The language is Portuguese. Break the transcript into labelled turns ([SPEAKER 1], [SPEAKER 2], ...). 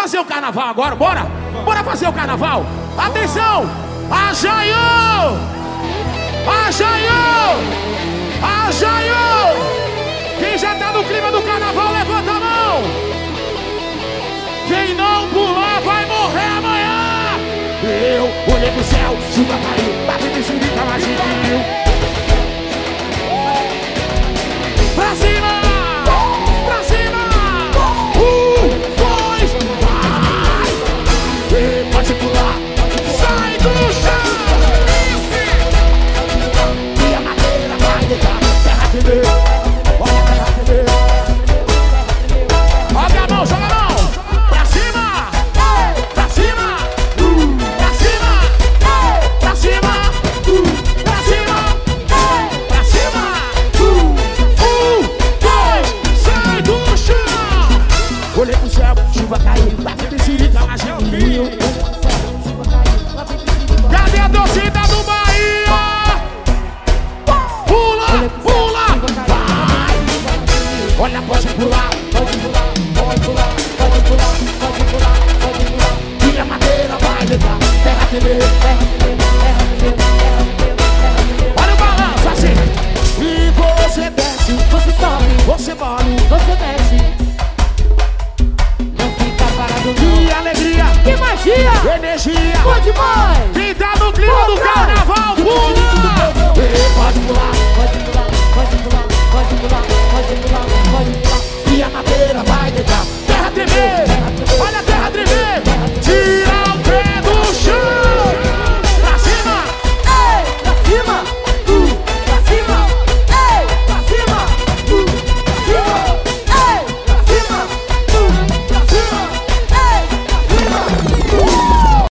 [SPEAKER 1] fazer o carnaval agora, bora? Bora fazer o carnaval. Atenção! Ajaiô! Ajaiô! Ajaiô! Quem já tá no clima do carnaval, levanta a mão! Quem não pular vai morrer amanhã! Eu olhei pro céu, chuva caiu, bate de xerica, mas gentil. Pra cima! Pra cima! 1, 2, vai! E pode pular! Sai do chão! E a madeira vai deitar, terra tremer. Olha a terra tremer. Olha a mão, joga a mão! Pra cima! Pra cima! Pra cima! Pra cima! Pra cima! Pra cima! 1, 2, sai do chão! Olhei pro céu, chuva caiu, bate de xerica, mas gentil. Cadê a torcida do Bahia? Pula, pula, vai! Olha, pode pular, pode pular, pode pular, pode pular, pode pular, pode pular. E a madeira vai deitar, terra tremer, terra tremer, terra tremer, terra tremer, terra tremer. Olha o balanço assim. E você desce, você sobe, você mole, você mexe. Não fica parado não. Que alegria,
[SPEAKER 2] Que magia!
[SPEAKER 1] energia.
[SPEAKER 2] Bom demais!
[SPEAKER 1] Quem tá no clima do carnaval, pula! E pode pular,
[SPEAKER 2] Pode pular, pode pular, pode pular, pode pular, pode pular.
[SPEAKER 1] e a madeira vai deitar, terra tremer.